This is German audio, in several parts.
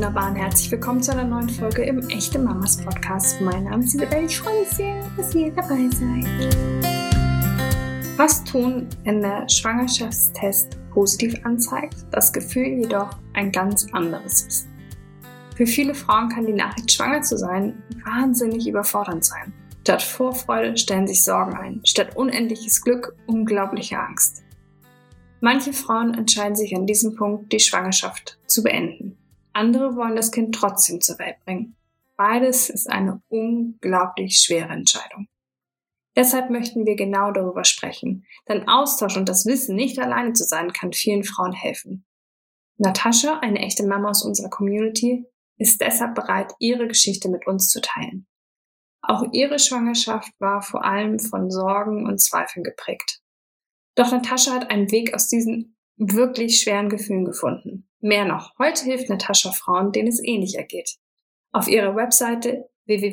Wunderbaren, herzlich willkommen zu einer neuen Folge im Echte Mamas Podcast. Mein Name ist Isabel, ich freue mich sehr, dass ihr dabei seid. Was tun, wenn der Schwangerschaftstest positiv anzeigt, das Gefühl jedoch ein ganz anderes ist? Für viele Frauen kann die Nachricht, schwanger zu sein, wahnsinnig überfordernd sein. Statt Vorfreude stellen sich Sorgen ein, statt unendliches Glück unglaubliche Angst. Manche Frauen entscheiden sich an diesem Punkt, die Schwangerschaft zu beenden. Andere wollen das Kind trotzdem zur Welt bringen. Beides ist eine unglaublich schwere Entscheidung. Deshalb möchten wir genau darüber sprechen, denn Austausch und das Wissen, nicht alleine zu sein, kann vielen Frauen helfen. Natascha, eine echte Mama aus unserer Community, ist deshalb bereit, ihre Geschichte mit uns zu teilen. Auch ihre Schwangerschaft war vor allem von Sorgen und Zweifeln geprägt. Doch Natascha hat einen Weg aus diesen wirklich schweren Gefühlen gefunden. Mehr noch, heute hilft Natascha Frauen, denen es ähnlich ergeht. Auf ihrer Webseite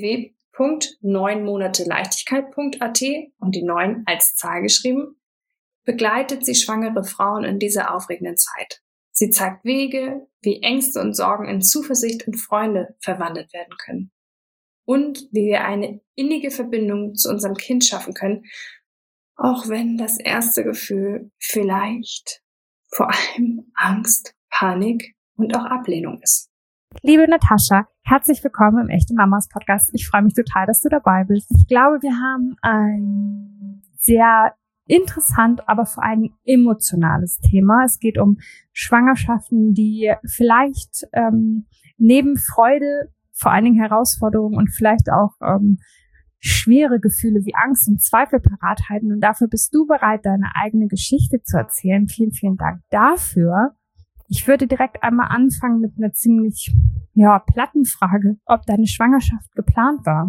www.9monateleichtigkeit.at und die 9 als Zahl geschrieben, begleitet sie schwangere Frauen in dieser aufregenden Zeit. Sie zeigt Wege, wie Ängste und Sorgen in Zuversicht und Freunde verwandelt werden können. Und wie wir eine innige Verbindung zu unserem Kind schaffen können, auch wenn das erste Gefühl vielleicht vor allem Angst, Panik und auch Ablehnung ist. Liebe Natascha, herzlich willkommen im Echte Mamas Podcast. Ich freue mich total, dass du dabei bist. Ich glaube, wir haben ein sehr interessant, aber vor allen Dingen emotionales Thema. Es geht um Schwangerschaften, die vielleicht neben Freude, vor allen Dingen Herausforderungen und vielleicht auch schwere Gefühle wie Angst und Zweifel parat halten. Und dafür bist du bereit, deine eigene Geschichte zu erzählen. Vielen, vielen Dank dafür. Ich würde direkt einmal anfangen mit einer ziemlich platten Frage, ob deine Schwangerschaft geplant war.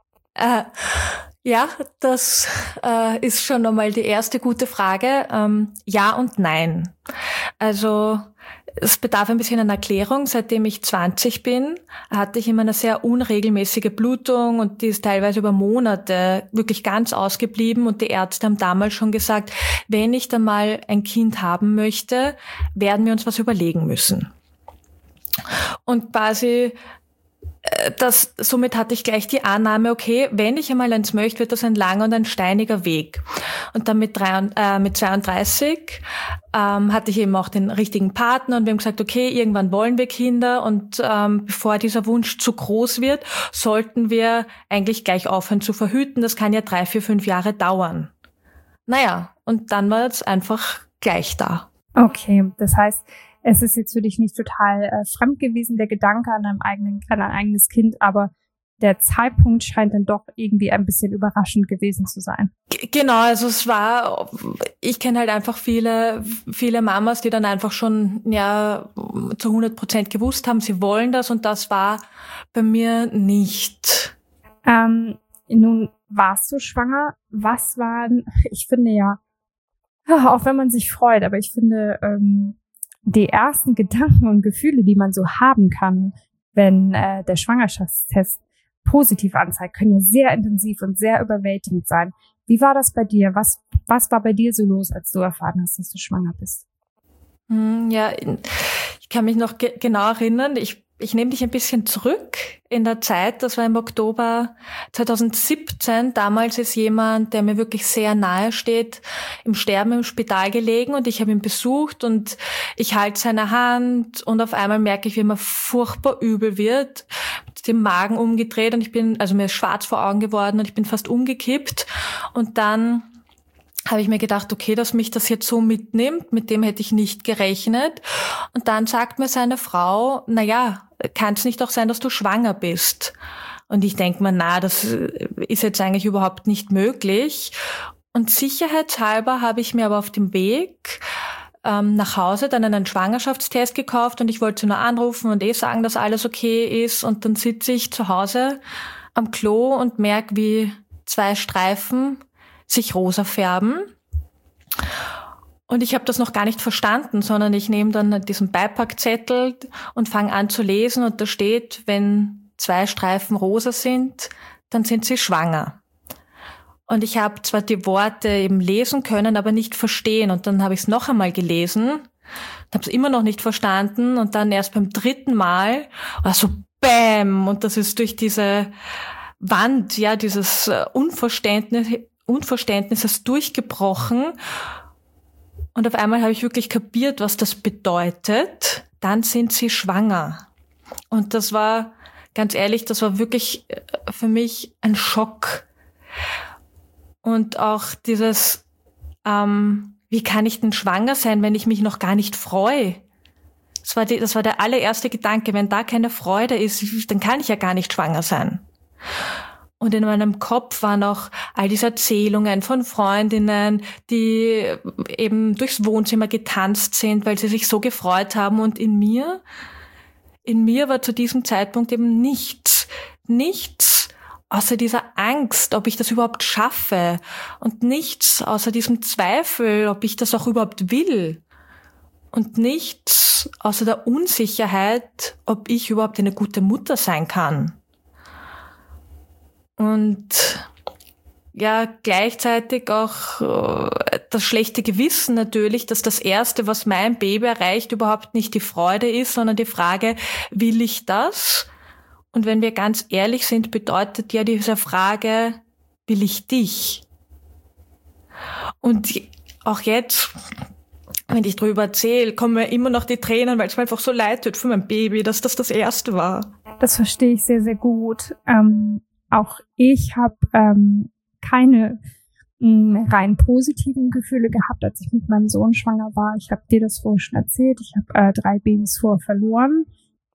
Ja, das ist schon einmal die erste gute Frage. Ja und nein. Also es bedarf ein bisschen einer Erklärung. Seitdem ich 20 bin, hatte ich immer eine sehr unregelmäßige Blutung und die ist teilweise über Monate wirklich ganz ausgeblieben und die Ärzte haben damals schon gesagt, wenn ich dann mal ein Kind haben möchte, werden wir uns was überlegen müssen. Und quasi somit hatte ich gleich die Annahme, okay, wenn ich einmal eins möchte, wird das ein langer und ein steiniger Weg. Und dann mit 32 hatte ich eben auch den richtigen Partner und wir haben gesagt, okay, irgendwann wollen wir Kinder und bevor dieser Wunsch zu groß wird, sollten wir eigentlich gleich aufhören zu verhüten. Das kann ja 3, 4, 5 Jahre dauern. Naja, und dann war es einfach gleich da. Okay, das heißt, es ist jetzt für dich nicht total fremd gewesen, der Gedanke an ein eigenes Kind, aber der Zeitpunkt scheint dann doch irgendwie ein bisschen überraschend gewesen zu sein. Genau, also ich kenne halt einfach viele Mamas, die dann einfach schon zu 100% gewusst haben, sie wollen das und das war bei mir nicht. Nun warst du schwanger. Was waren, ich finde auch wenn man sich freut, aber ich finde, die ersten Gedanken und Gefühle, die man so haben kann, wenn der Schwangerschaftstest positiv anzeigt, können ja sehr intensiv und sehr überwältigend sein. Wie war das bei dir? Was war bei dir so los, als du erfahren hast, dass du schwanger bist? Ja, ich kann mich noch genau erinnern. Ich nehme dich ein bisschen zurück in der Zeit. Das war im Oktober 2017. Damals ist jemand, der mir wirklich sehr nahe steht, im Sterben im Spital gelegen und ich habe ihn besucht und ich halte seine Hand und auf einmal merke ich, wie mir furchtbar übel wird, mit dem Magen umgedreht und mir ist schwarz vor Augen geworden und ich bin fast umgekippt und dann habe ich mir gedacht, okay, dass mich das jetzt so mitnimmt, mit dem hätte ich nicht gerechnet. Und dann sagt mir seine Frau, kann es nicht auch sein, dass du schwanger bist? Und ich denke mir, das ist jetzt eigentlich überhaupt nicht möglich. Und sicherheitshalber habe ich mir aber auf dem Weg nach Hause dann einen Schwangerschaftstest gekauft und ich wollte nur anrufen und sagen, dass alles okay ist. Und dann sitze ich zu Hause am Klo und merke, wie 2 Streifen sich rosa färben. Und ich habe das noch gar nicht verstanden, sondern ich nehme dann diesen Beipackzettel und fange an zu lesen und da steht, wenn 2 Streifen rosa sind, dann sind sie schwanger. Und ich habe zwar die Worte eben lesen können, aber nicht verstehen. Und dann habe ich es noch einmal gelesen habe es immer noch nicht verstanden und dann erst beim 3. Mal war so Bäm und das ist durch diese Wand, ja, dieses Unverständnisses durchgebrochen und auf einmal habe ich wirklich kapiert, was das bedeutet. Dann sind sie schwanger. Und das war, ganz ehrlich, das war wirklich für mich ein Schock. Und auch dieses, wie kann ich denn schwanger sein, wenn ich mich noch gar nicht freue? Das war der allererste Gedanke. Wenn da keine Freude ist, dann kann ich ja gar nicht schwanger sein. Und in meinem Kopf waren auch all diese Erzählungen von Freundinnen, die eben durchs Wohnzimmer getanzt sind, weil sie sich so gefreut haben. Und in mir war zu diesem Zeitpunkt eben nichts außer dieser Angst, ob ich das überhaupt schaffe. Und nichts außer diesem Zweifel, ob ich das auch überhaupt will. Und nichts außer der Unsicherheit, ob ich überhaupt eine gute Mutter sein kann. Und ja, gleichzeitig auch das schlechte Gewissen natürlich, dass das Erste, was mein Baby erreicht, überhaupt nicht die Freude ist, sondern die Frage, will ich das? Und wenn wir ganz ehrlich sind, bedeutet ja diese Frage, will ich dich? Und auch jetzt, wenn ich drüber erzähle, kommen mir immer noch die Tränen, weil es mir einfach so leid tut für mein Baby, dass das Erste war. Das verstehe ich sehr, sehr gut. Auch ich habe keine rein positiven Gefühle gehabt, als ich mit meinem Sohn schwanger war. Ich habe dir das vorhin schon erzählt. Ich habe 3 Babys vorher verloren.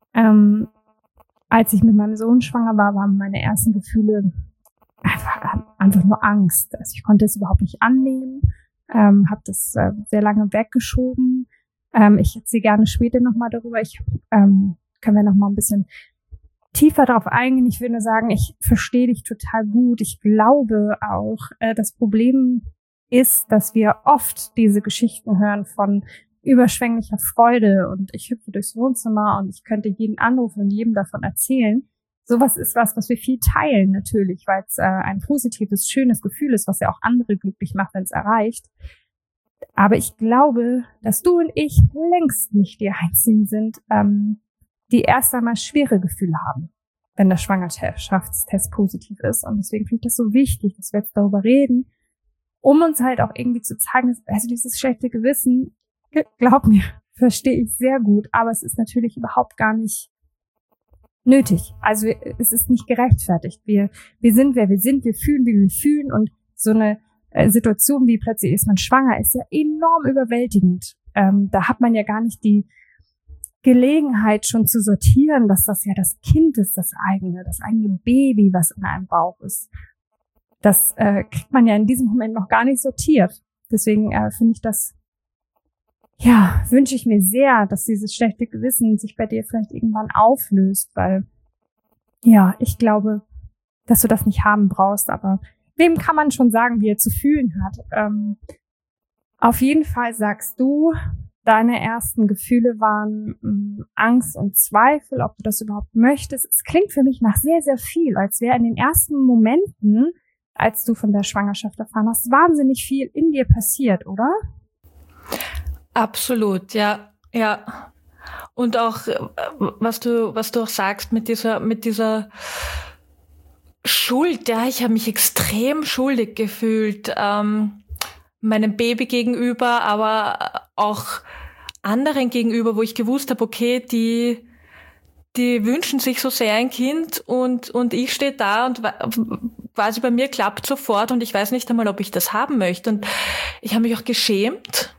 Als ich mit meinem Sohn schwanger war, waren meine ersten Gefühle einfach nur Angst. Also ich konnte es überhaupt nicht annehmen, habe das sehr lange weggeschoben. Ich erzähle gerne später nochmal darüber. Können wir nochmal ein bisschen tiefer darauf eingehen. Ich will nur sagen, ich verstehe dich total gut. Ich glaube auch, das Problem ist, dass wir oft diese Geschichten hören von überschwänglicher Freude und ich hüpfe durchs Wohnzimmer und ich könnte jeden anrufen und jedem davon erzählen. Sowas ist was wir viel teilen natürlich, weil es ein positives, schönes Gefühl ist, was ja auch andere glücklich macht, wenn es erreicht. Aber ich glaube, dass du und ich längst nicht die Einzigen sind, die erst einmal schwere Gefühle haben, wenn der Schwangerschaftstest positiv ist. Und deswegen finde ich das so wichtig, dass wir jetzt darüber reden, um uns halt auch irgendwie zu zeigen, also dieses schlechte Gewissen, glaub mir, verstehe ich sehr gut, aber es ist natürlich überhaupt gar nicht nötig. Also es ist nicht gerechtfertigt. Wir sind, wer wir sind, wir fühlen, wie wir fühlen und so eine Situation wie plötzlich ist man schwanger, ist ja enorm überwältigend. Da hat man ja gar nicht die Gelegenheit schon zu sortieren, dass das ja das Kind ist, das eigene Baby, was in einem Bauch ist. Das kriegt man ja in diesem Moment noch gar nicht sortiert. Deswegen finde ich das, ja, wünsche ich mir sehr, dass dieses schlechte Gewissen sich bei dir vielleicht irgendwann auflöst, weil, ja, ich glaube, dass du das nicht haben brauchst, aber wem kann man schon sagen, wie er zu fühlen hat? Auf jeden Fall sagst du, deine ersten Gefühle waren Angst und Zweifel, ob du das überhaupt möchtest. Es klingt für mich nach sehr, sehr viel, als wäre in den ersten Momenten, als du von der Schwangerschaft erfahren hast, wahnsinnig viel in dir passiert, oder? Absolut, ja. Und auch, was du auch sagst mit dieser Schuld, ja, ich habe mich extrem schuldig gefühlt, meinem Baby gegenüber, aber auch anderen gegenüber, wo ich gewusst habe, okay, die wünschen sich so sehr ein Kind und ich stehe da und quasi bei mir klappt sofort und ich weiß nicht einmal, ob ich das haben möchte. Und ich habe mich auch geschämt.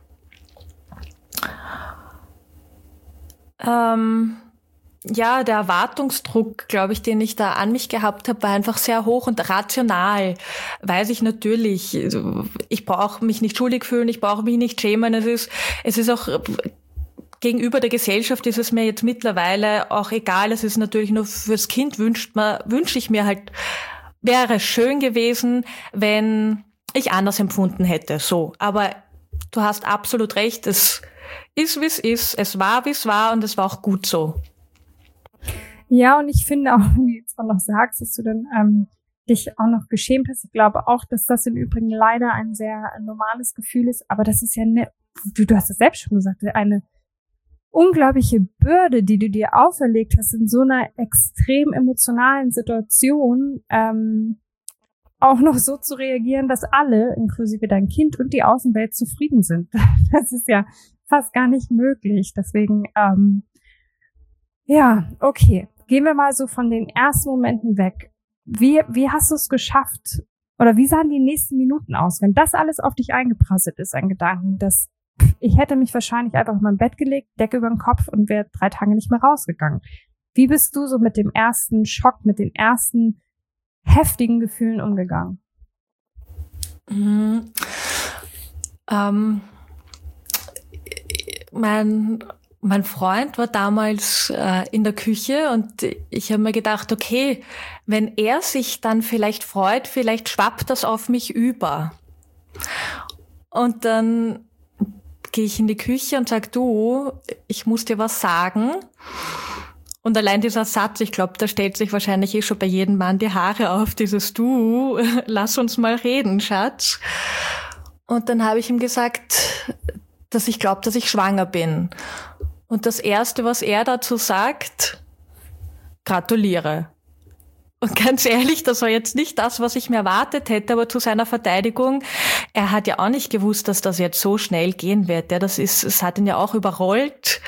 Ja, der Erwartungsdruck, glaube ich, den ich da an mich gehabt habe, war einfach sehr hoch und rational. Weiß ich natürlich, ich brauche mich nicht schuldig fühlen, ich brauche mich nicht schämen. Es ist auch gegenüber der Gesellschaft ist es mir jetzt mittlerweile auch egal. Es ist natürlich nur fürs Kind wünsche ich mir halt, wäre schön gewesen, wenn ich anders empfunden hätte. So, aber du hast absolut recht. Es ist, wie es ist. Es war, wie es war und es war auch gut so. Ja, und ich finde auch, wenn du jetzt auch noch sagst, dass du dann dich auch noch geschämt hast. Ich glaube auch, dass das im Übrigen leider ein sehr normales Gefühl ist, aber das ist ja eine du hast es selbst schon gesagt, eine unglaubliche Bürde, die du dir auferlegt hast in so einer extrem emotionalen Situation, auch noch so zu reagieren, dass alle, inklusive dein Kind und die Außenwelt, zufrieden sind. Das ist ja fast gar nicht möglich. Deswegen, ja, okay. Gehen wir mal so von den ersten Momenten weg. Wie hast du es geschafft? Oder wie sahen die nächsten Minuten aus, wenn das alles auf dich eingeprasselt ist, ein Gedanken, dass ich hätte mich wahrscheinlich einfach in mein Bett gelegt, Decke über den Kopf und wäre 3 Tage nicht mehr rausgegangen. Wie bist du so mit dem ersten Schock, mit den ersten heftigen Gefühlen umgegangen? Mein Freund war damals in der Küche und ich habe mir gedacht, okay, wenn er sich dann vielleicht freut, vielleicht schwappt das auf mich über. Und dann gehe ich in die Küche und sage, du, ich muss dir was sagen. Und allein dieser Satz, ich glaube, da stellt sich wahrscheinlich schon bei jedem Mann die Haare auf, dieses Du, lass uns mal reden, Schatz. Und dann habe ich ihm gesagt, dass ich glaube, dass ich schwanger bin. Und das Erste, was er dazu sagt, gratuliere. Und ganz ehrlich, das war jetzt nicht das, was ich mir erwartet hätte, aber zu seiner Verteidigung, er hat ja auch nicht gewusst, dass das jetzt so schnell gehen wird. Ja, es hat ihn ja auch überrollt.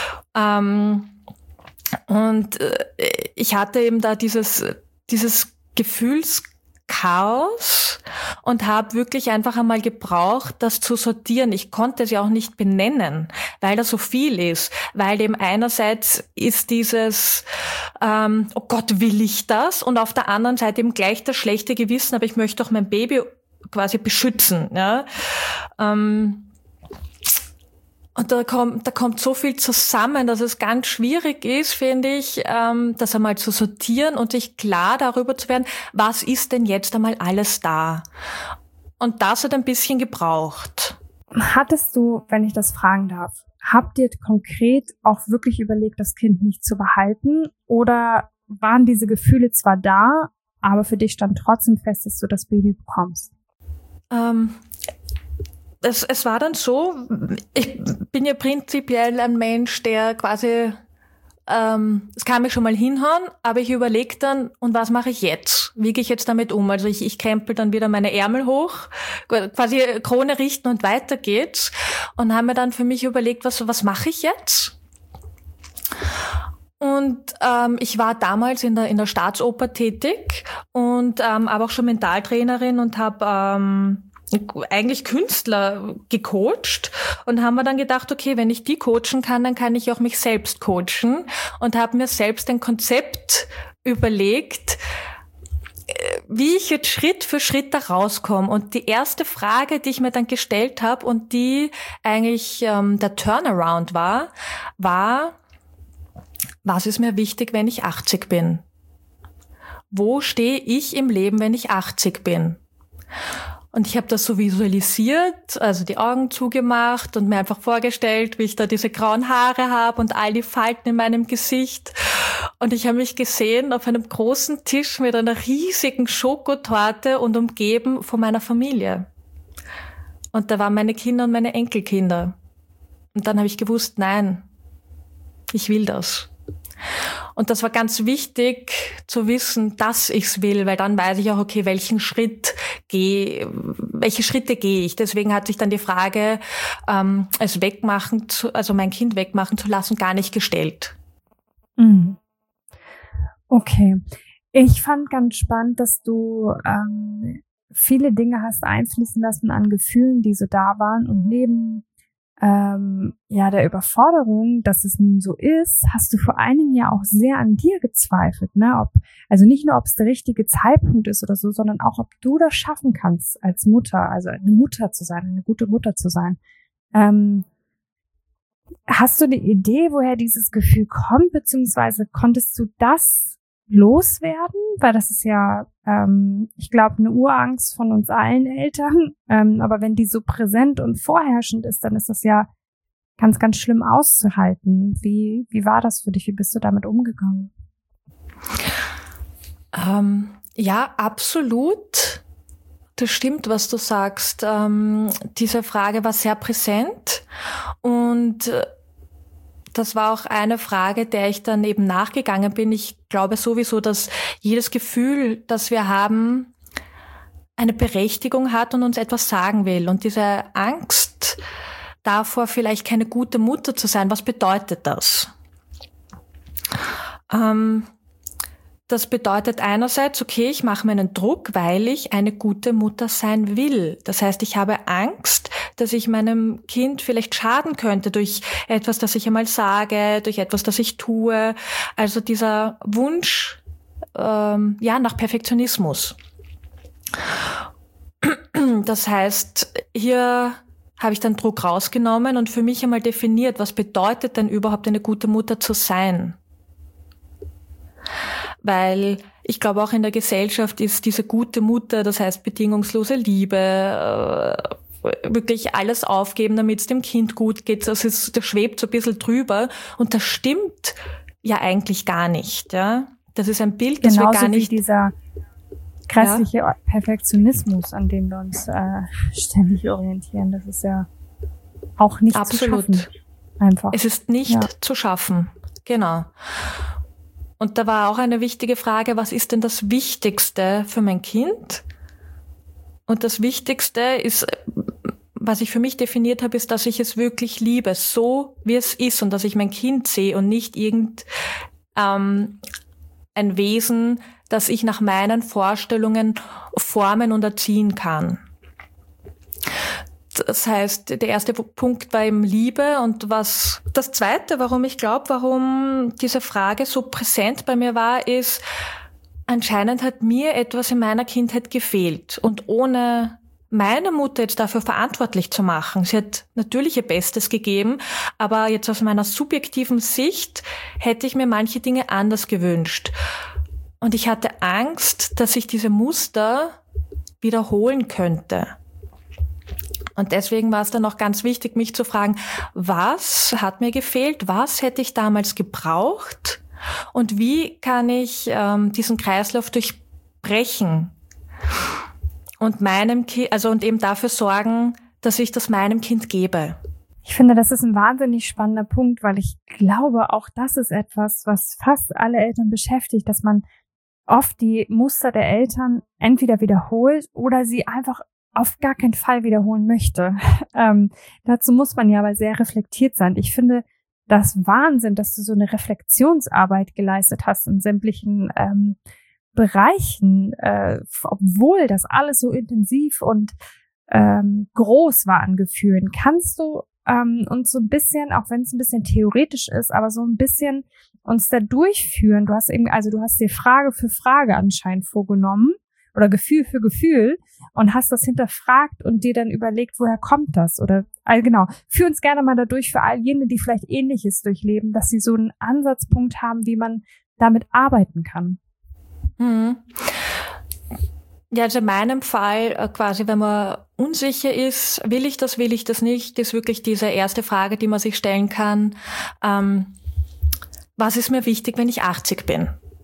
Und ich hatte eben da dieses Gefühlschaos und habe wirklich einfach einmal gebraucht, das zu sortieren. Ich konnte es ja auch nicht benennen, weil da so viel ist. Weil eben einerseits ist dieses, oh Gott, will ich das? Und auf der anderen Seite eben gleich das schlechte Gewissen, aber ich möchte doch mein Baby quasi beschützen. Ja? Und da kommt so viel zusammen, dass es ganz schwierig ist, finde ich, das einmal zu sortieren und sich klar darüber zu werden, was ist denn jetzt einmal alles da? Und das hat ein bisschen gebraucht. Hattest du, wenn ich das fragen darf, habt ihr konkret auch wirklich überlegt, das Kind nicht zu behalten? Oder waren diese Gefühle zwar da, aber für dich stand trotzdem fest, dass du das Baby bekommst? Es war dann so, ich bin ja prinzipiell ein Mensch, der quasi, es kann mich schon mal hinhauen, aber ich überlege dann, und was mache ich jetzt? Wie gehe ich jetzt damit um? Also ich krempel dann wieder meine Ärmel hoch, quasi Krone richten und weiter geht's. Und habe mir dann für mich überlegt, was mache ich jetzt? Und ich war damals in der Staatsoper tätig und aber auch schon Mentaltrainerin und habe eigentlich Künstler gecoacht und haben wir dann gedacht, okay, wenn ich die coachen kann, dann kann ich auch mich selbst coachen und habe mir selbst ein Konzept überlegt, wie ich jetzt Schritt für Schritt da rauskomme. Und die erste Frage, die ich mir dann gestellt habe und die eigentlich der Turnaround war, was ist mir wichtig, wenn ich 80 bin? Wo stehe ich im Leben, wenn ich 80 bin? Und ich habe das so visualisiert, also die Augen zugemacht und mir einfach vorgestellt, wie ich da diese grauen Haare habe und all die Falten in meinem Gesicht. Und ich habe mich gesehen auf einem großen Tisch mit einer riesigen Schokotorte und umgeben von meiner Familie. Und da waren meine Kinder und meine Enkelkinder. Und dann habe ich gewusst, nein, ich will das. Und das war ganz wichtig zu wissen, dass ich's will, weil dann weiß ich auch, okay, welche Schritte gehe ich. Deswegen hat sich dann die Frage, also mein Kind wegmachen zu lassen, gar nicht gestellt. Okay. Ich fand ganz spannend, dass du viele Dinge hast einfließen lassen an Gefühlen, die so da waren, und neben der Überforderung, dass es nun so ist, hast du vor allen Dingen ja auch sehr an dir gezweifelt, ne? Also nicht nur, ob es der richtige Zeitpunkt ist oder so, sondern auch, ob du das schaffen kannst als Mutter, also eine Mutter zu sein, eine gute Mutter zu sein. Hast du eine Idee, woher dieses Gefühl kommt, beziehungsweise konntest du das loswerden? Weil das ist ja, ich glaube, eine Urangst von uns allen Eltern. Aber wenn die so präsent und vorherrschend ist, dann ist das ja ganz, ganz schlimm auszuhalten. Wie war das für dich? Wie bist du damit umgegangen? Ja, absolut. Das stimmt, was du sagst. Diese Frage war sehr präsent. Und das war auch eine Frage, der ich dann eben nachgegangen bin. Ich glaube sowieso, dass jedes Gefühl, das wir haben, eine Berechtigung hat und uns etwas sagen will. Und diese Angst davor, vielleicht keine gute Mutter zu sein, was bedeutet das? Das bedeutet einerseits, okay, ich mache mir einen Druck, weil ich eine gute Mutter sein will. Das heißt, ich habe Angst, dass ich meinem Kind vielleicht schaden könnte durch etwas, das ich einmal sage, durch etwas, das ich tue. Also dieser Wunsch nach Perfektionismus. Das heißt, hier habe ich dann Druck rausgenommen und für mich einmal definiert, was bedeutet denn überhaupt eine gute Mutter zu sein? Weil ich glaube, auch in der Gesellschaft ist diese gute Mutter, das heißt bedingungslose Liebe, wirklich alles aufgeben, damit es dem Kind gut geht. Das schwebt so ein bisschen drüber und das stimmt ja eigentlich gar nicht. Ja? Das ist ein Bild, das wir gar nicht... Wie dieser grässliche Perfektionismus, an dem wir uns ständig orientieren. Das ist ja auch nicht zu schaffen. Einfach. Es ist nicht zu schaffen. Genau. Und da war auch eine wichtige Frage, was ist denn das Wichtigste für mein Kind? Und das Wichtigste ist, was ich für mich definiert habe, ist, dass ich es wirklich liebe, so wie es ist und dass ich mein Kind sehe und nicht ein Wesen, das ich nach meinen Vorstellungen formen und erziehen kann. Das heißt, der erste Punkt war eben Liebe und das zweite, warum diese Frage so präsent bei mir war, ist, anscheinend hat mir etwas in meiner Kindheit gefehlt und ohne meine Mutter jetzt dafür verantwortlich zu machen. Sie hat natürlich ihr Bestes gegeben, aber jetzt aus meiner subjektiven Sicht hätte ich mir manche Dinge anders gewünscht. Und ich hatte Angst, dass sich diese Muster wiederholen könnte. Und deswegen war es dann auch ganz wichtig, mich zu fragen, was hat mir gefehlt, was hätte ich damals gebraucht und wie kann ich diesen Kreislauf durchbrechen und und eben dafür sorgen, dass ich das meinem Kind gebe. Ich finde, das ist ein wahnsinnig spannender Punkt, weil ich glaube, auch das ist etwas, was fast alle Eltern beschäftigt, dass man oft die Muster der Eltern entweder wiederholt oder sie einfach auf gar keinen Fall wiederholen möchte. Dazu muss man ja aber sehr reflektiert sein. Ich finde das Wahnsinn, dass du so eine Reflexionsarbeit geleistet hast in sämtlichen Bereichen, obwohl das alles so intensiv und groß war an Gefühlen. Kannst du uns so ein bisschen, auch wenn es ein bisschen theoretisch ist, aber so ein bisschen uns da durchführen? Du hast dir Frage für Frage anscheinend vorgenommen oder Gefühl für Gefühl und hast das hinterfragt und dir dann überlegt, woher kommt das? Oder genau, führ uns gerne mal dadurch für all jene, die vielleicht Ähnliches durchleben, dass sie so einen Ansatzpunkt haben, wie man damit arbeiten kann. Ja, also in meinem Fall quasi, wenn man unsicher ist, will ich das nicht, ist wirklich diese erste Frage, die man sich stellen kann. Was ist mir wichtig, wenn ich 80 bin?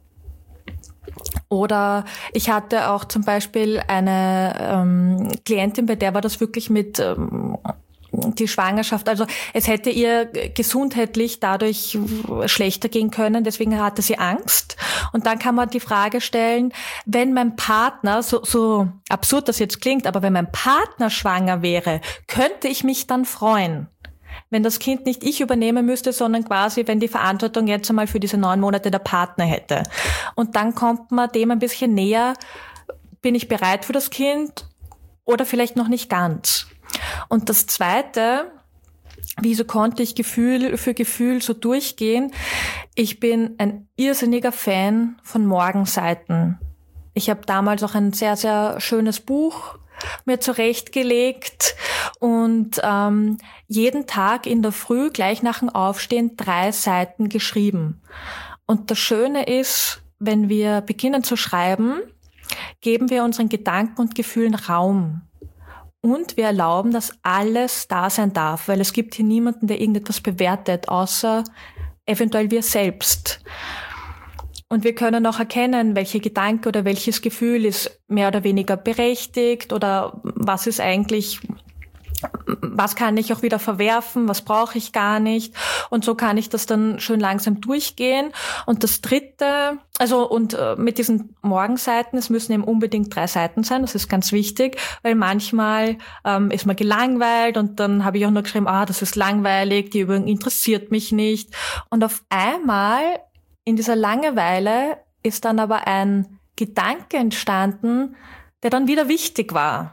Oder ich hatte auch zum Beispiel eine Klientin, bei der war das wirklich mit die Schwangerschaft, also es hätte ihr gesundheitlich dadurch schlechter gehen können, deswegen hatte sie Angst. Und dann kann man die Frage stellen, wenn mein Partner, so absurd das jetzt klingt, aber wenn mein Partner schwanger wäre, könnte ich mich dann freuen? Wenn das Kind nicht ich übernehmen müsste, sondern quasi, wenn die Verantwortung jetzt einmal für diese 9 Monate der Partner hätte. Und dann kommt man dem ein bisschen näher, bin ich bereit für das Kind oder vielleicht noch nicht ganz. Und das Zweite, wieso konnte ich Gefühl für Gefühl so durchgehen? Ich bin ein irrsinniger Fan von Morgenseiten. Ich habe damals auch ein sehr, sehr schönes Buch mir zurechtgelegt und jeden Tag in der Früh gleich nach dem Aufstehen 3 Seiten geschrieben. Und das Schöne ist, wenn wir beginnen zu schreiben, geben wir unseren Gedanken und Gefühlen Raum. Und wir erlauben, dass alles da sein darf, weil es gibt hier niemanden, der irgendetwas bewertet, außer eventuell wir selbst. Und wir können auch erkennen, welche Gedanke oder welches Gefühl ist mehr oder weniger berechtigt oder was ist eigentlich was kann ich auch wieder verwerfen, was brauche ich gar nicht. Und so kann ich das dann schön langsam durchgehen. Und das Dritte, mit diesen Morgenseiten, es müssen eben unbedingt 3 Seiten sein, das ist ganz wichtig, weil manchmal ist man gelangweilt und dann habe ich auch nur geschrieben, das ist langweilig, die Übung interessiert mich nicht. Und auf einmal in dieser Langeweile ist dann aber ein Gedanke entstanden, der dann wieder wichtig war.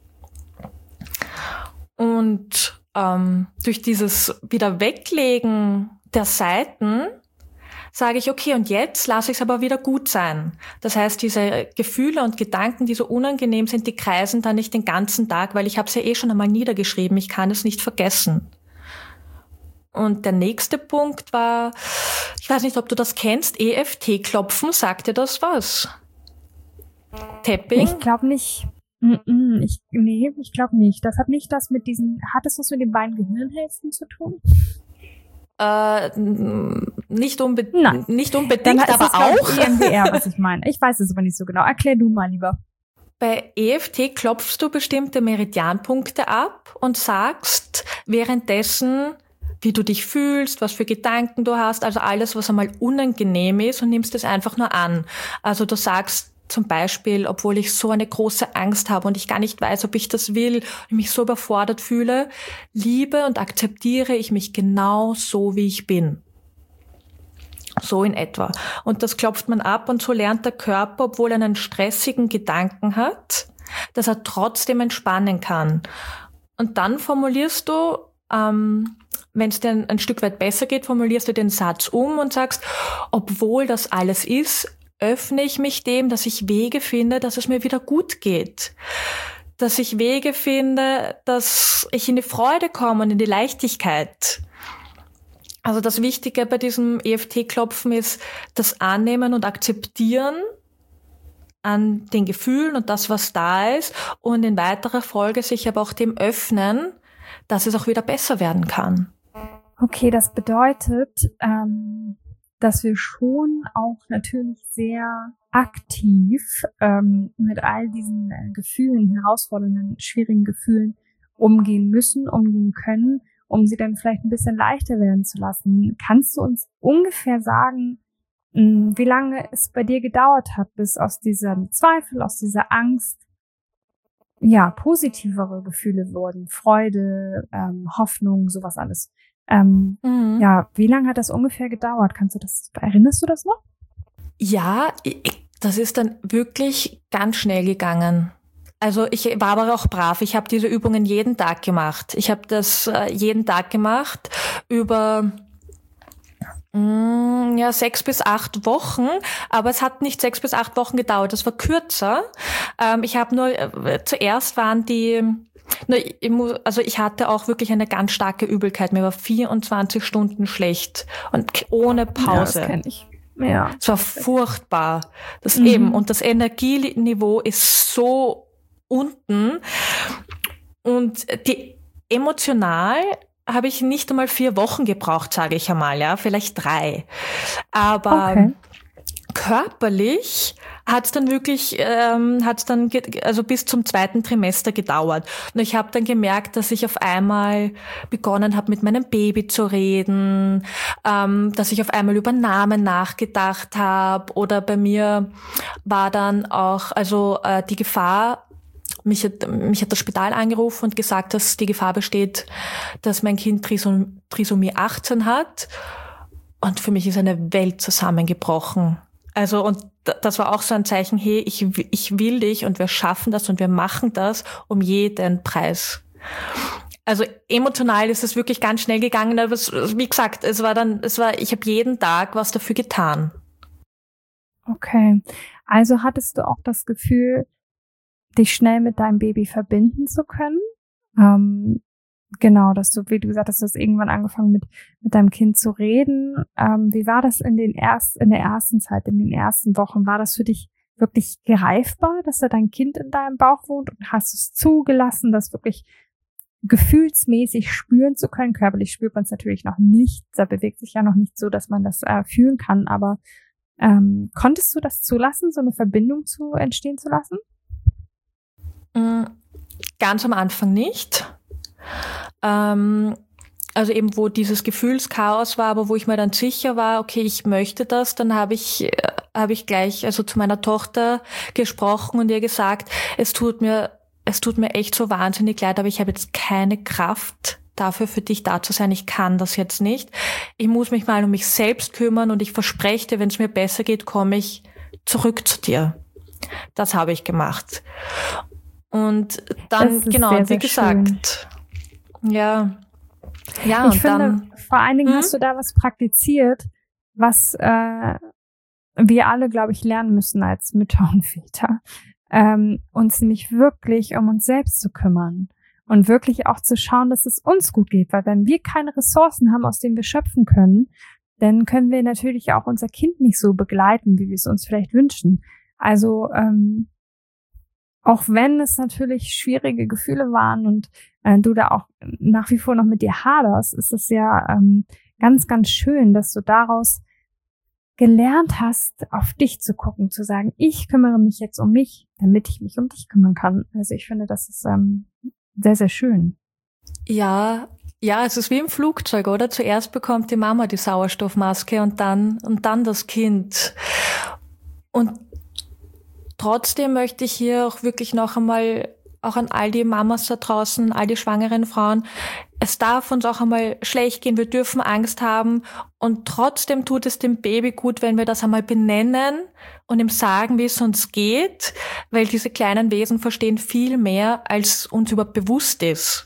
Und durch dieses wieder Weglegen der Seiten sage ich, okay, und jetzt lasse ich es aber wieder gut sein. Das heißt, diese Gefühle und Gedanken, die so unangenehm sind, die kreisen dann nicht den ganzen Tag, weil ich habe es ja schon einmal niedergeschrieben, ich kann es nicht vergessen. Und der nächste Punkt war, ich weiß nicht, ob du das kennst, EFT-Klopfen, sagt dir das was? Tapping? Ich glaube nicht. Ich glaube nicht. Das hat nicht das mit hat es was mit den beiden Gehirnhälften zu tun? Nicht unbedingt, Dann aber es auch. EMDR, was ich meine. Ich weiß es aber nicht so genau. Erklär du mal lieber. Bei EFT klopfst du bestimmte Meridianpunkte ab und sagst währenddessen, wie du dich fühlst, was für Gedanken du hast, also alles, was einmal unangenehm ist, und nimmst es einfach nur an. Also du sagst zum Beispiel, obwohl ich so eine große Angst habe und ich gar nicht weiß, ob ich das will und mich so überfordert fühle, liebe und akzeptiere ich mich genau so, wie ich bin. So in etwa. Und das klopft man ab und so lernt der Körper, obwohl er einen stressigen Gedanken hat, dass er trotzdem entspannen kann. Und dann formulierst du, wenn es dir ein Stück weit besser geht, formulierst du den Satz um und sagst, obwohl das alles ist, öffne ich mich dem, dass ich Wege finde, dass es mir wieder gut geht. Dass ich Wege finde, dass ich in die Freude komme und in die Leichtigkeit. Also das Wichtige bei diesem EFT-Klopfen ist das Annehmen und Akzeptieren an den Gefühlen und das, was da ist, und in weiterer Folge sich aber auch dem öffnen, dass es auch wieder besser werden kann. Okay, das bedeutet, dass wir schon auch natürlich sehr aktiv mit all diesen Gefühlen, herausfordernden, schwierigen Gefühlen umgehen können, um sie dann vielleicht ein bisschen leichter werden zu lassen. Kannst du uns ungefähr sagen, wie lange es bei dir gedauert hat, bis aus diesem Zweifel, aus dieser Angst, positivere Gefühle wurden? Freude, Hoffnung, sowas alles. Wie lange hat das ungefähr gedauert? Erinnerst du das noch? Ja, das ist dann wirklich ganz schnell gegangen. Also ich war aber auch brav. Ich habe diese Übungen jeden Tag gemacht. Ich habe das jeden Tag gemacht über 6 bis 8 Wochen, aber es hat nicht 6 bis 8 Wochen gedauert. Das war kürzer. Ich habe nur zuerst waren die ich hatte auch wirklich eine ganz starke Übelkeit. Mir war 24 Stunden schlecht und ohne Pause. Ja, das kenn ich. Ja. Es war furchtbar. Das eben. Und das Energieniveau ist so unten. Und emotional habe ich nicht einmal 4 Wochen gebraucht, sage ich einmal, ja, vielleicht 3. Aber körperlich hat es dann wirklich, bis zum 2. Trimester gedauert. Und ich habe dann gemerkt, dass ich auf einmal begonnen habe, mit meinem Baby zu reden, dass ich auf einmal über Namen nachgedacht habe, oder bei mir war dann auch, die Gefahr, mich hat das Spital angerufen und gesagt, dass die Gefahr besteht, dass mein Kind Trisomie 18 hat. Und für mich ist eine Welt zusammengebrochen. Und das war auch so ein Zeichen, hey, ich will dich und wir schaffen das und wir machen das um jeden Preis. Also emotional ist es wirklich ganz schnell gegangen, aber wie gesagt, ich habe jeden Tag was dafür getan. Okay. Also hattest du auch das Gefühl, dich schnell mit deinem Baby verbinden zu können? Genau, dass du, wie du gesagt hast, du hast irgendwann angefangen mit deinem Kind zu reden. Wie war das in der ersten Zeit, in den ersten Wochen? War das für dich wirklich greifbar, dass da dein Kind in deinem Bauch wohnt, und hast du es zugelassen, das wirklich gefühlsmäßig spüren zu können? Körperlich spürt man es natürlich noch nicht. Da bewegt sich ja noch nicht so, dass man das fühlen kann. Aber konntest du das zulassen, so eine Verbindung entstehen zu lassen? Ganz am Anfang nicht. Also eben, wo dieses Gefühlschaos war, aber wo ich mir dann sicher war, okay, ich möchte das, dann habe ich gleich also zu meiner Tochter gesprochen und ihr gesagt, es tut mir echt so wahnsinnig leid, aber ich habe jetzt keine Kraft dafür, für dich da zu sein. Ich kann das jetzt nicht. Ich muss mich mal um mich selbst kümmern und ich verspreche dir, wenn es mir besser geht, komme ich zurück zu dir. Das habe ich gemacht. Und dann, genau, sehr, wie gesagt, schön. Ja, ich finde, vor allen Dingen hast du da was praktiziert, was wir alle, glaube ich, lernen müssen als Mütter und Väter, uns nämlich wirklich um uns selbst zu kümmern und wirklich auch zu schauen, dass es uns gut geht, weil wenn wir keine Ressourcen haben, aus denen wir schöpfen können, dann können wir natürlich auch unser Kind nicht so begleiten, wie wir es uns vielleicht wünschen. Also auch wenn es natürlich schwierige Gefühle waren und du da auch nach wie vor noch mit dir haderst, ist es ja ganz, ganz schön, dass du daraus gelernt hast, auf dich zu gucken, zu sagen, ich kümmere mich jetzt um mich, damit ich mich um dich kümmern kann. Also ich finde, das ist sehr, sehr schön. Ja, es ist wie im Flugzeug, oder? Zuerst bekommt die Mama die Sauerstoffmaske und dann das Kind. Und trotzdem möchte ich hier auch wirklich noch einmal auch an all die Mamas da draußen, all die schwangeren Frauen, es darf uns auch einmal schlecht gehen, wir dürfen Angst haben und trotzdem tut es dem Baby gut, wenn wir das einmal benennen und ihm sagen, wie es uns geht, weil diese kleinen Wesen verstehen viel mehr, als uns überhaupt bewusst ist.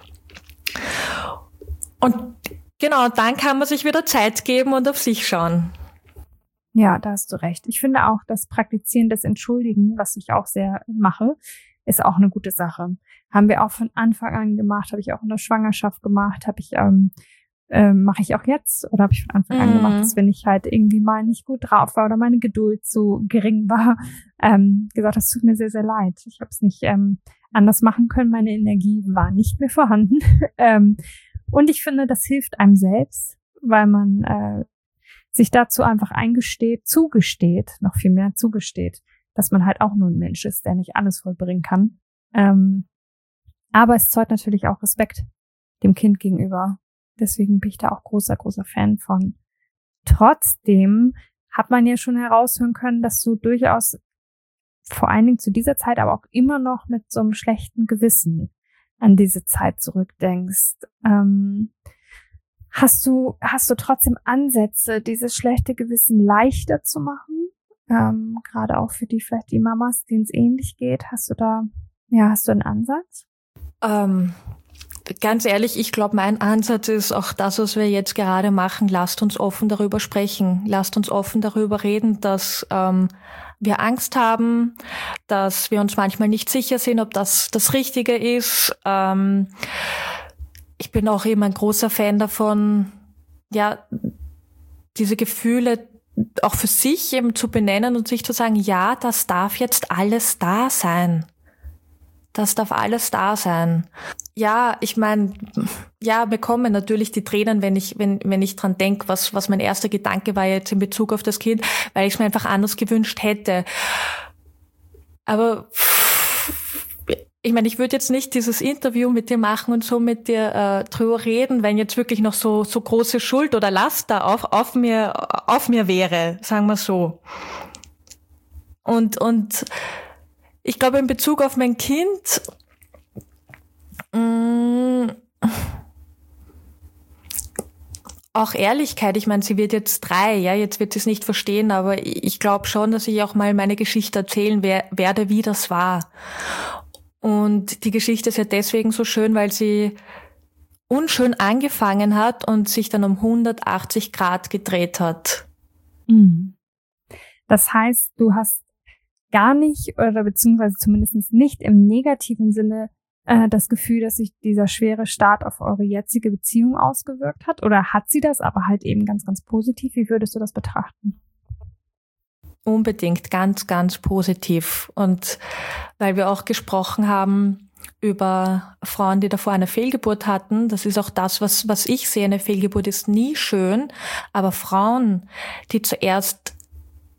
Und genau, dann kann man sich wieder Zeit geben und auf sich schauen. Ja, da hast du recht. Ich finde auch, das Praktizieren des Entschuldigen, was ich auch sehr mache, ist auch eine gute Sache. Haben wir auch von Anfang an gemacht, habe ich auch in der Schwangerschaft gemacht, mache ich auch jetzt oder habe ich von Anfang an gemacht, dass wenn ich halt irgendwie mal nicht gut drauf war oder meine Geduld zu gering war, gesagt, das tut mir sehr, sehr leid. Ich habe es nicht anders machen können, meine Energie war nicht mehr vorhanden. Und ich finde, das hilft einem selbst, weil man sich dazu einfach zugesteht, noch viel mehr zugesteht, dass man halt auch nur ein Mensch ist, der nicht alles vollbringen kann. Aber es zollt natürlich auch Respekt dem Kind gegenüber. Deswegen bin ich da auch großer, großer Fan von. Trotzdem hat man ja schon heraushören können, dass du durchaus vor allen Dingen zu dieser Zeit, aber auch immer noch mit so einem schlechten Gewissen an diese Zeit zurückdenkst. Hast du trotzdem Ansätze, dieses schlechte Gewissen leichter zu machen? Gerade auch für vielleicht die Mamas, denen es ähnlich geht. Hast du einen Ansatz? Ganz ehrlich, ich glaube, mein Ansatz ist auch das, was wir jetzt gerade machen. Lasst uns offen darüber sprechen. Lasst uns offen darüber reden, dass wir Angst haben, dass wir uns manchmal nicht sicher sind, ob das Richtige ist. Ich bin auch eben ein großer Fan davon, ja, diese Gefühle auch für sich eben zu benennen und sich zu sagen, ja, das darf jetzt alles da sein. Das darf alles da sein. Ja, ich meine, ja, mir kommen natürlich die Tränen, wenn ich dran denke, was mein erster Gedanke war jetzt in Bezug auf das Kind, weil ich es mir einfach anders gewünscht hätte. Aber ich meine, ich würde jetzt nicht dieses Interview mit dir machen und so mit dir drüber reden, wenn jetzt wirklich noch so große Schuld oder Last da auf mir wäre, sagen wir so. Und ich glaube, in Bezug auf mein Kind, auch Ehrlichkeit. Ich meine, sie wird jetzt 3, ja, jetzt wird sie es nicht verstehen, aber ich glaube schon, dass ich auch mal meine Geschichte erzählen werde, wie das war. Und die Geschichte ist ja deswegen so schön, weil sie unschön angefangen hat und sich dann um 180 Grad gedreht hat. Das heißt, du hast gar nicht oder beziehungsweise zumindest nicht im negativen Sinne das Gefühl, dass sich dieser schwere Start auf eure jetzige Beziehung ausgewirkt hat? Oder hat sie das, aber halt eben ganz, ganz positiv? Wie würdest du das betrachten? Unbedingt, ganz, ganz positiv. Und weil wir auch gesprochen haben über Frauen, die davor eine Fehlgeburt hatten, das ist auch das, was ich sehe. Eine Fehlgeburt ist nie schön, aber Frauen, die zuerst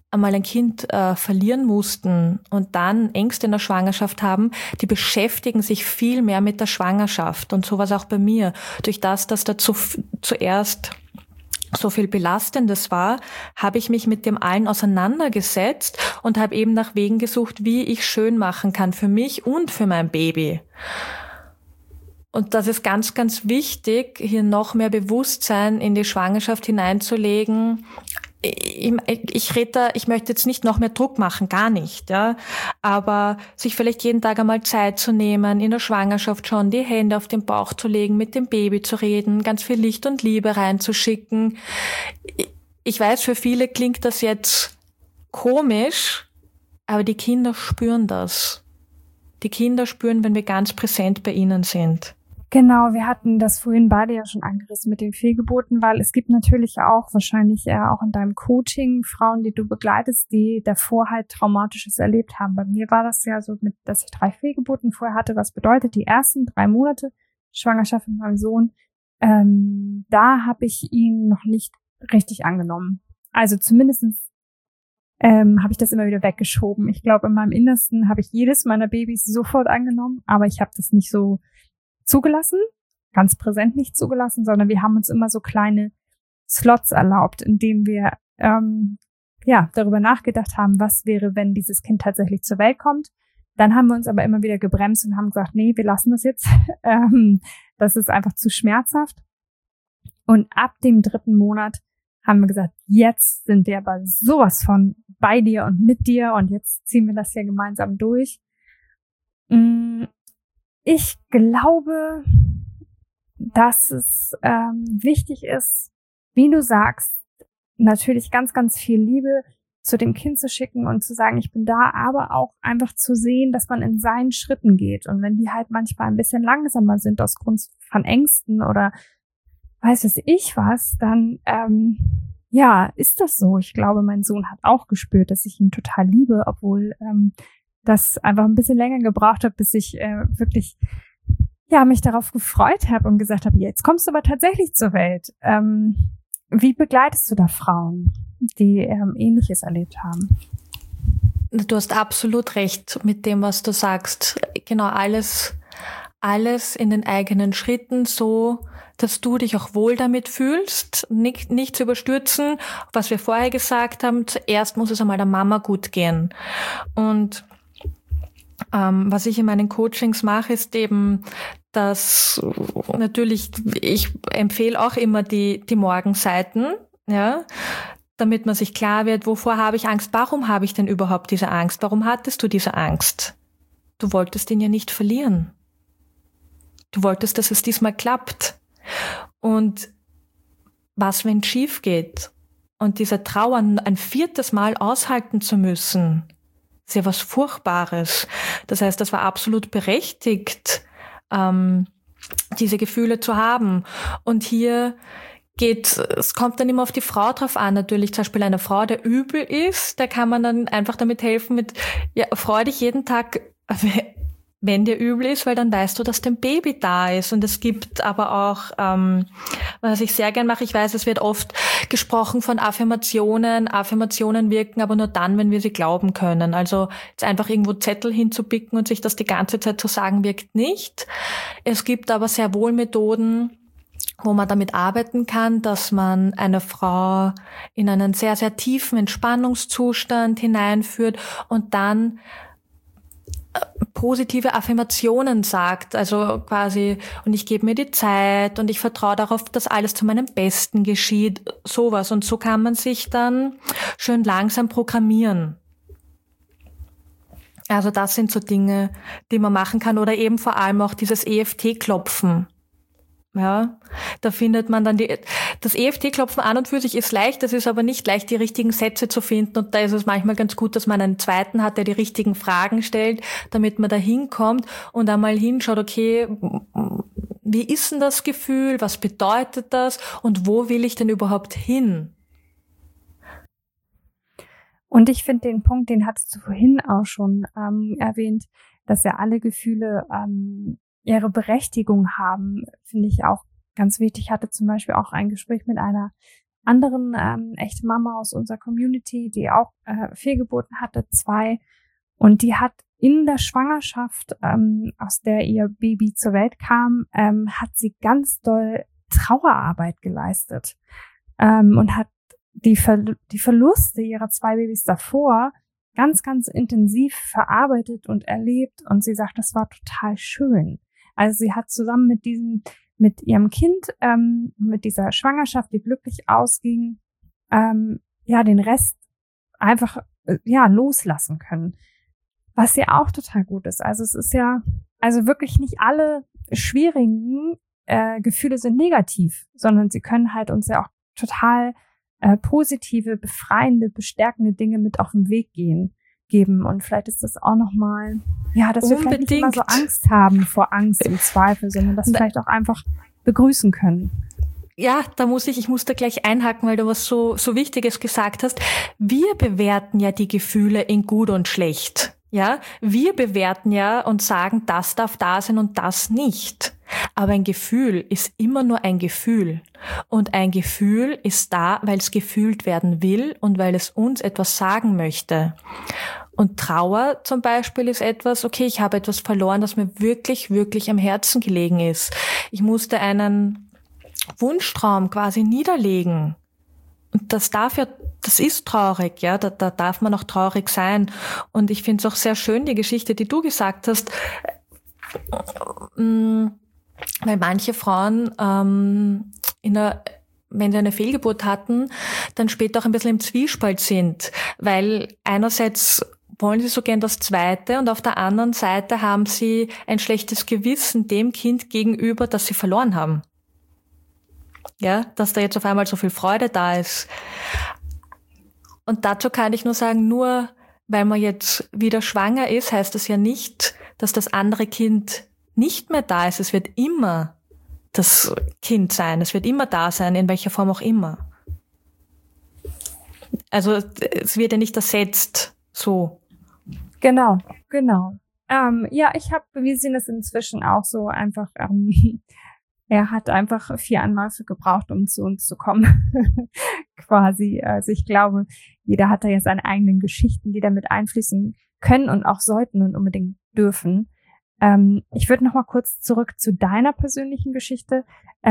einmal ein Kind verlieren mussten und dann Ängste in der Schwangerschaft haben, die beschäftigen sich viel mehr mit der Schwangerschaft. Und so war es auch bei mir. Durch das, dass da zuerst so viel Belastendes war, habe ich mich mit dem allen auseinandergesetzt und habe eben nach Wegen gesucht, wie ich schön machen kann für mich und für mein Baby. Und das ist ganz, ganz wichtig, hier noch mehr Bewusstsein in die Schwangerschaft hineinzulegen. Ich möchte jetzt nicht noch mehr Druck machen, gar nicht, ja. Aber sich vielleicht jeden Tag einmal Zeit zu nehmen, in der Schwangerschaft schon die Hände auf den Bauch zu legen, mit dem Baby zu reden, ganz viel Licht und Liebe reinzuschicken. Ich weiß, für viele klingt das jetzt komisch, aber die Kinder spüren das. Die Kinder spüren, wenn wir ganz präsent bei ihnen sind. Genau, wir hatten das vorhin beide ja schon angerissen mit den Fehlgeburten, weil es gibt natürlich auch wahrscheinlich auch in deinem Coaching Frauen, die du begleitest, die davor halt Traumatisches erlebt haben. Bei mir war das ja so, dass ich 3 Fehlgeburten vorher hatte. Was bedeutet, die ersten 3 Monate Schwangerschaft mit meinem Sohn, da habe ich ihn noch nicht richtig angenommen. Also zumindestens habe ich das immer wieder weggeschoben. Ich glaube, in meinem Innersten habe ich jedes meiner Babys sofort angenommen, aber ich habe das nicht so zugelassen, ganz präsent nicht zugelassen, sondern wir haben uns immer so kleine Slots erlaubt, in denen wir darüber nachgedacht haben, was wäre, wenn dieses Kind tatsächlich zur Welt kommt. Dann haben wir uns aber immer wieder gebremst und haben gesagt, nee, wir lassen das jetzt. Das ist einfach zu schmerzhaft. Und ab dem 3. Monat haben wir gesagt, jetzt sind wir aber sowas von bei dir und mit dir und jetzt ziehen wir das ja gemeinsam durch. Ich glaube, dass es wichtig ist, wie du sagst, natürlich ganz, ganz viel Liebe zu dem Kind zu schicken und zu sagen, ich bin da, aber auch einfach zu sehen, dass man in seinen Schritten geht. Und wenn die halt manchmal ein bisschen langsamer sind aus Grund von Ängsten oder weiß was ich was, dann ist das so. Ich glaube, mein Sohn hat auch gespürt, dass ich ihn total liebe, obwohl das einfach ein bisschen länger gebraucht hat, bis ich wirklich mich darauf gefreut habe und gesagt habe, jetzt kommst du aber tatsächlich zur Welt. Wie begleitest du da Frauen, die Ähnliches erlebt haben? Du hast absolut recht mit dem, was du sagst. Genau, alles in den eigenen Schritten, so dass du dich auch wohl damit fühlst, nicht zu überstürzen, was wir vorher gesagt haben. Zuerst muss es einmal der Mama gut gehen. Und was ich in meinen Coachings mache, ist eben, dass natürlich, ich empfehle auch immer die Morgenseiten, ja, damit man sich klar wird, wovor habe ich Angst, warum habe ich denn überhaupt diese Angst, warum hattest du diese Angst? Du wolltest ihn ja nicht verlieren. Du wolltest, dass es diesmal klappt. Und was, wenn es schief geht? Und diese Trauer ein 4. Mal aushalten zu müssen, ist ja was Furchtbares. Das heißt, das war absolut berechtigt, diese Gefühle zu haben. Und hier es kommt dann immer auf die Frau drauf an, natürlich. Zum Beispiel eine Frau, der übel ist, da kann man dann einfach damit helfen freu dich jeden Tag, wenn dir übel ist, weil dann weißt du, dass dein Baby da ist. Und es gibt aber auch, was ich sehr gern mache, ich weiß, es wird oft gesprochen von Affirmationen. Affirmationen wirken aber nur dann, wenn wir sie glauben können. Also jetzt einfach irgendwo Zettel hinzupicken und sich das die ganze Zeit zu sagen, wirkt nicht. Es gibt aber sehr wohl Methoden, wo man damit arbeiten kann, dass man eine Frau in einen sehr, sehr tiefen Entspannungszustand hineinführt und dann positive Affirmationen sagt, also quasi, und ich gebe mir die Zeit und ich vertraue darauf, dass alles zu meinem Besten geschieht, sowas. Und so kann man sich dann schön langsam programmieren. Also das sind so Dinge, die man machen kann, oder eben vor allem auch dieses EFT-Klopfen. Ja, da findet man dann das EFT-Klopfen an und für sich ist leicht, das ist aber nicht leicht, die richtigen Sätze zu finden, und da ist es manchmal ganz gut, dass man einen zweiten hat, der die richtigen Fragen stellt, damit man da hinkommt und einmal hinschaut, okay, wie ist denn das Gefühl, was bedeutet das und wo will ich denn überhaupt hin? Und ich finde den Punkt, den hattest du vorhin auch schon erwähnt, dass ja alle Gefühle ihre Berechtigung haben, finde ich auch ganz wichtig. Ich hatte zum Beispiel auch ein Gespräch mit einer anderen echte Mama aus unserer Community, die auch Fehlgeburten hatte, 2. Und die hat in der Schwangerschaft, aus der ihr Baby zur Welt kam, hat sie ganz doll Trauerarbeit geleistet und hat die Verluste ihrer 2 Babys davor ganz, ganz intensiv verarbeitet und erlebt. Und sie sagt, das war total schön. Also sie hat zusammen mit ihrem Kind, mit dieser Schwangerschaft, die glücklich ausging, den Rest einfach loslassen können. Was ja auch total gut ist. Also es ist ja, wirklich nicht alle schwierigen Gefühle sind negativ, sondern sie können halt uns ja auch total positive, befreiende, bestärkende Dinge mit auf den Weg geben. Und vielleicht ist das auch nochmal, dass wir vielleicht nicht immer so Angst haben vor Angst und Zweifel, sondern das vielleicht auch einfach begrüßen können. Ja, ich muss da gleich einhaken, weil du was so Wichtiges gesagt hast. Wir bewerten ja die Gefühle in gut und schlecht. Ja, wir bewerten ja und sagen, das darf da sein und das nicht. Aber ein Gefühl ist immer nur ein Gefühl. Und ein Gefühl ist da, weil es gefühlt werden will und weil es uns etwas sagen möchte. Und Trauer zum Beispiel ist etwas, okay, ich habe etwas verloren, das mir wirklich, wirklich am Herzen gelegen ist. Ich musste einen Wunschtraum quasi niederlegen. Und das ist traurig, ja, da darf man auch traurig sein. Und ich finde es auch sehr schön, die Geschichte, die du gesagt hast, weil manche Frauen, wenn sie eine Fehlgeburt hatten, dann später auch ein bisschen im Zwiespalt sind, weil einerseits wollen sie so gern das Zweite und auf der anderen Seite haben sie ein schlechtes Gewissen dem Kind gegenüber, das sie verloren haben. Ja, dass da jetzt auf einmal so viel Freude da ist. Und dazu kann ich nur sagen, nur weil man jetzt wieder schwanger ist, heißt das ja nicht, dass das andere Kind nicht mehr da ist. Es wird immer das Kind sein. Es wird immer da sein, in welcher Form auch immer. Also es wird ja nicht ersetzt, so. Genau. Wir sehen es inzwischen auch so einfach, er hat einfach 4 Anläufe gebraucht, um zu uns zu kommen, quasi. Also ich glaube, jeder hat da ja seine eigenen Geschichten, die damit einfließen können und auch sollten und unbedingt dürfen. Ich würde noch mal kurz zurück zu deiner persönlichen Geschichte.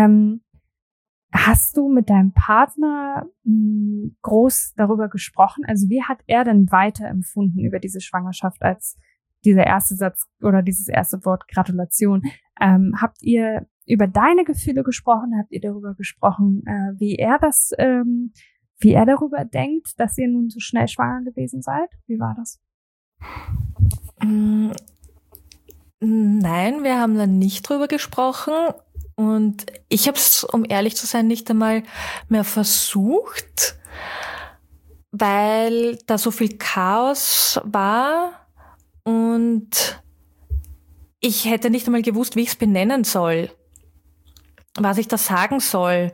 Hast du mit deinem Partner groß darüber gesprochen? Also wie hat er denn weiterempfunden über diese Schwangerschaft als dieser erste Satz oder dieses erste Wort Gratulation? Habt ihr über deine Gefühle gesprochen? Habt ihr darüber gesprochen, wie er darüber denkt, dass ihr nun so schnell schwanger gewesen seid? Wie war das? Nein, wir haben da nicht drüber gesprochen. Und ich habe es, um ehrlich zu sein, nicht einmal mehr versucht, weil da so viel Chaos war und ich hätte nicht einmal gewusst, wie ich es benennen soll, was ich da sagen soll.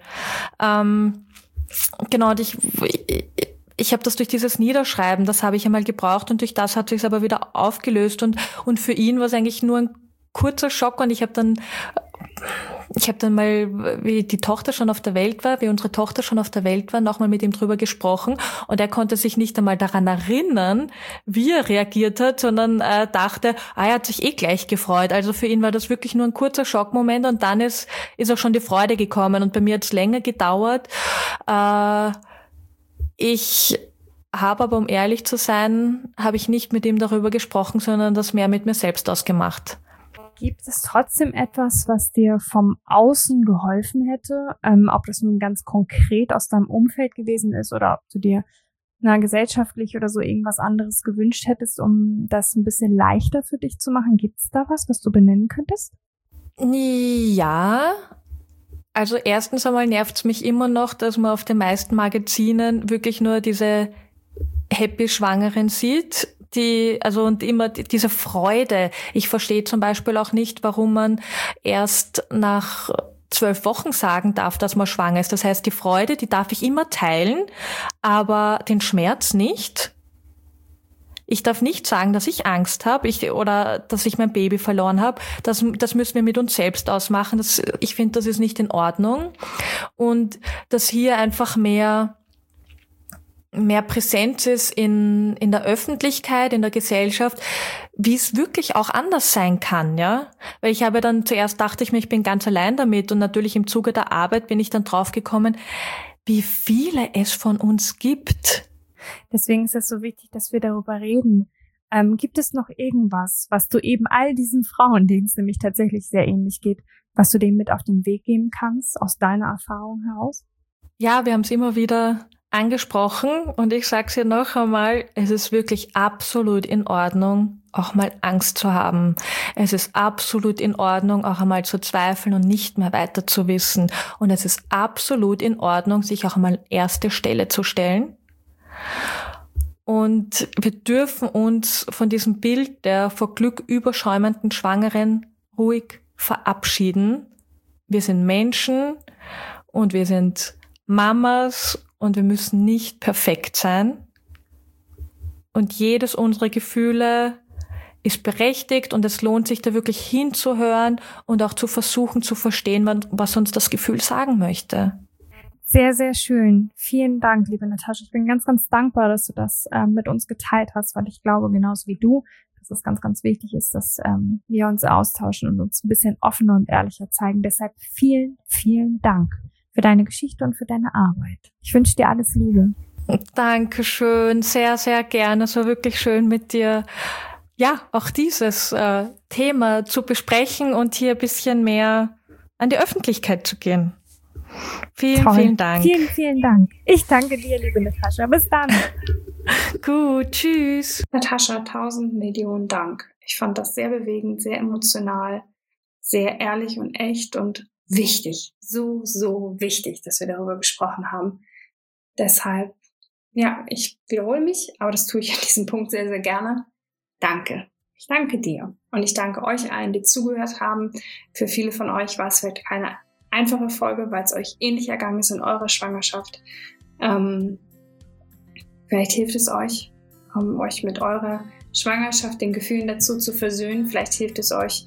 Genau, und ich habe das durch dieses Niederschreiben, das habe ich einmal gebraucht und durch das hat sich es aber wieder aufgelöst und für ihn war es eigentlich nur ein kurzer Schock und ich habe dann mal, wie die Tochter schon auf der Welt war, wie unsere Tochter schon auf der Welt war, nochmal mit ihm drüber gesprochen und er konnte sich nicht einmal daran erinnern, wie er reagiert hat, sondern dachte, er hat sich gleich gefreut. Also für ihn war das wirklich nur ein kurzer Schockmoment und dann ist auch schon die Freude gekommen und bei mir hat es länger gedauert. Ich habe aber, um ehrlich zu sein, habe ich nicht mit ihm darüber gesprochen, sondern das mehr mit mir selbst ausgemacht. Gibt es trotzdem etwas, was dir vom Außen geholfen hätte? Ob das nun ganz konkret aus deinem Umfeld gewesen ist oder ob du dir gesellschaftlich oder so irgendwas anderes gewünscht hättest, um das ein bisschen leichter für dich zu machen? Gibt es da was du benennen könntest? Ja, also erstens einmal nervt es mich immer noch, dass man auf den meisten Magazinen wirklich nur diese Happy-Schwangeren sieht, und immer diese Freude. Ich verstehe zum Beispiel auch nicht, warum man erst nach 12 Wochen sagen darf, dass man schwanger ist. Das heißt, die Freude, die darf ich immer teilen, aber den Schmerz nicht. Ich darf nicht sagen, dass ich Angst habe oder dass ich mein Baby verloren habe. Das müssen wir mit uns selbst ausmachen. Ich finde, das ist nicht in Ordnung. und dass hier einfach mehr Präsenz ist in der Öffentlichkeit, in der Gesellschaft, wie es wirklich auch anders sein kann, ja. Weil ich habe dann zuerst dachte ich mir, ich bin ganz allein damit und natürlich im Zuge der Arbeit bin ich dann draufgekommen, wie viele es von uns gibt. Deswegen ist es so wichtig, dass wir darüber reden. Gibt es noch irgendwas, was du eben all diesen Frauen, denen es nämlich tatsächlich sehr ähnlich geht, was du denen mit auf den Weg geben kannst, aus deiner Erfahrung heraus? Ja, wir haben es immer wieder angesprochen und ich sage es hier noch einmal, es ist wirklich absolut in Ordnung, auch mal Angst zu haben. Es ist absolut in Ordnung, auch einmal zu zweifeln und nicht mehr weiter zu wissen. Und es ist absolut in Ordnung, sich auch mal an erste Stelle zu stellen. Und wir dürfen uns von diesem Bild der vor Glück überschäumenden Schwangeren ruhig verabschieden. Wir sind Menschen und wir sind Mamas und wir müssen nicht perfekt sein. Und jedes unserer Gefühle ist berechtigt und es lohnt sich da wirklich hinzuhören und auch zu versuchen zu verstehen, was uns das Gefühl sagen möchte. Sehr, sehr schön. Vielen Dank, liebe Natascha. Ich bin ganz, ganz dankbar, dass du das mit uns geteilt hast, weil ich glaube, genauso wie du, dass es ganz, ganz wichtig ist, dass wir uns austauschen und uns ein bisschen offener und ehrlicher zeigen. Deshalb vielen, vielen Dank für deine Geschichte und für deine Arbeit. Ich wünsche dir alles Liebe. Dankeschön, sehr, sehr gerne. Es war wirklich schön mit dir, ja, auch dieses Thema zu besprechen und hier ein bisschen mehr an die Öffentlichkeit zu gehen. Vielen, Toll. vielen Dank. Vielen, vielen Dank. Ich danke dir, liebe Natascha. Bis dann. Gut, tschüss. Natascha, 1000 Millionen Dank. Ich fand das sehr bewegend, sehr emotional, sehr ehrlich und echt und wichtig. So, so wichtig, dass wir darüber gesprochen haben. Deshalb, ja, ich wiederhole mich, aber das tue ich an diesem Punkt sehr, sehr gerne. Danke. Ich danke dir. Und ich danke euch allen, die zugehört haben. Für viele von euch war es vielleicht keine einfache Folge, weil es euch ähnlich ergangen ist in eurer Schwangerschaft. Vielleicht hilft es euch, euch mit eurer Schwangerschaft, den Gefühlen dazu zu versöhnen. Vielleicht hilft es euch,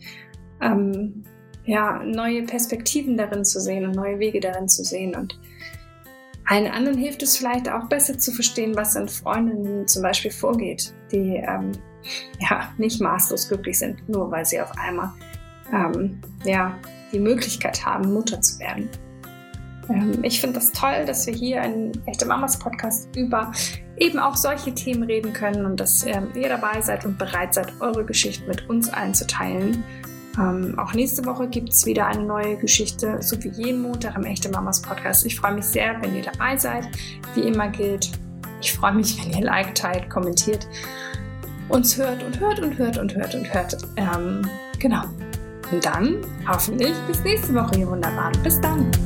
neue Perspektiven darin zu sehen und neue Wege darin zu sehen. Und allen anderen hilft es vielleicht auch besser zu verstehen, was in Freundinnen zum Beispiel vorgeht, die nicht maßlos glücklich sind, nur weil sie auf einmal die Möglichkeit haben, Mutter zu werden. Ich finde das toll, dass wir hier in Echte Mamas Podcast über eben auch solche Themen reden können und dass ihr dabei seid und bereit seid, eure Geschichte mit uns allen zu teilen. Auch nächste Woche gibt es wieder eine neue Geschichte, so wie jeden Montag im Echte Mamas Podcast. Ich freue mich sehr, wenn ihr dabei seid. Wie immer gilt, ich freue mich, wenn ihr liked, teilt, kommentiert, uns hört. Genau. Und dann hoffentlich bis nächste Woche, ihr Wunderbaren. Bis dann.